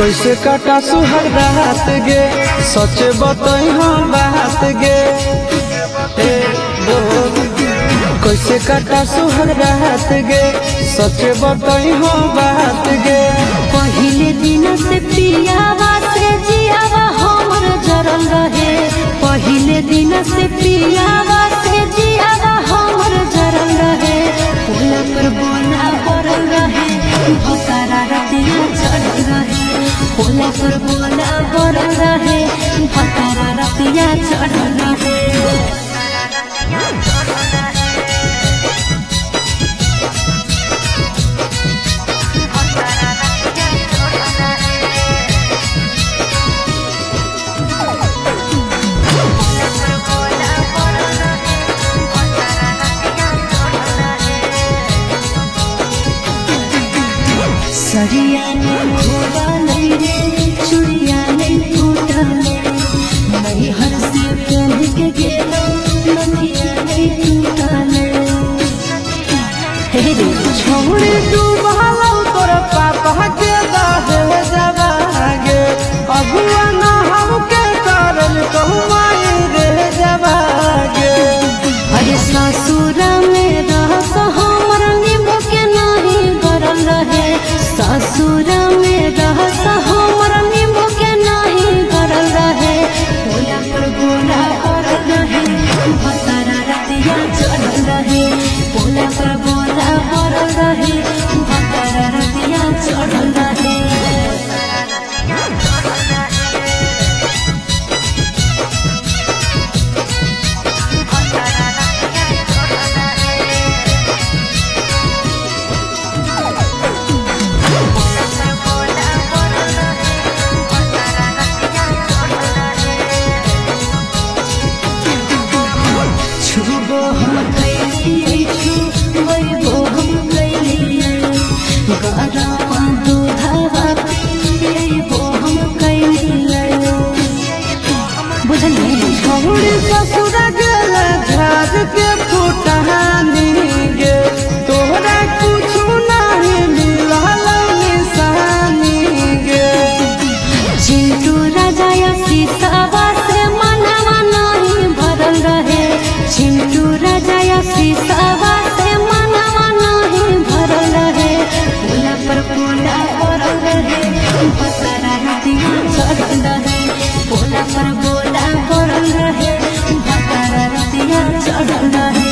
कैसे काटा सुहर रात गे सच बताई हम बात गे कैसे काटा सुहर रात गे सच बताई हम बात गे। पहले दिन से पियावा से जियावा हमर जरल रहे, पहले दिन से पियावा से जियावा हमर जरल रहे। बोला पर बोला पड़ल रहे, भसारा रतिया चढ़ल रहे। बोला पर बोला पड़ल रहे, भसारा रतिया चढ़ल रहे। सरिया नहीं खोला नहीं रे, चुड़िया नहीं फूटा नहीं, हर से पहन के गेलो नथिया नहीं टूटा रे। छोड़ डूबालो तोर पापा के दाहे जवागे, अगुआ ना हमके करल कहमाई रे जवागे। अरे ससुरा में रहस हमर नींबू के नहीं गरल रहे, ससुरा में रहस हमर नींबू के नहीं गरल रहे। बोला पर बोला पड़ल रहे, भसारा रतिया चढ़ल रहे। बोला पर बोला पड़ल रहे, भसारा रतिया चढ़ल रहे। छुबो हम कैली छुबो हम कैली, गरम दूधवा पियबो हम कैली। बुझलिए छोड़ ससुर गेल झाज के फुटहानी गे, तोहरा कुछ नहीं मिलल निशानी गे। चिंटू राजा शीशवा से मनवा नहीं भरल रहे, चिंटू राजा शीशवा से मनवा नहीं भरल रहे। बोला पर बोला पड़ल रहे, भसारा रतिया चढ़ल रहे। बोला पर बोला पड़ल रहे, भसारा रतिया चढ़ल रहे।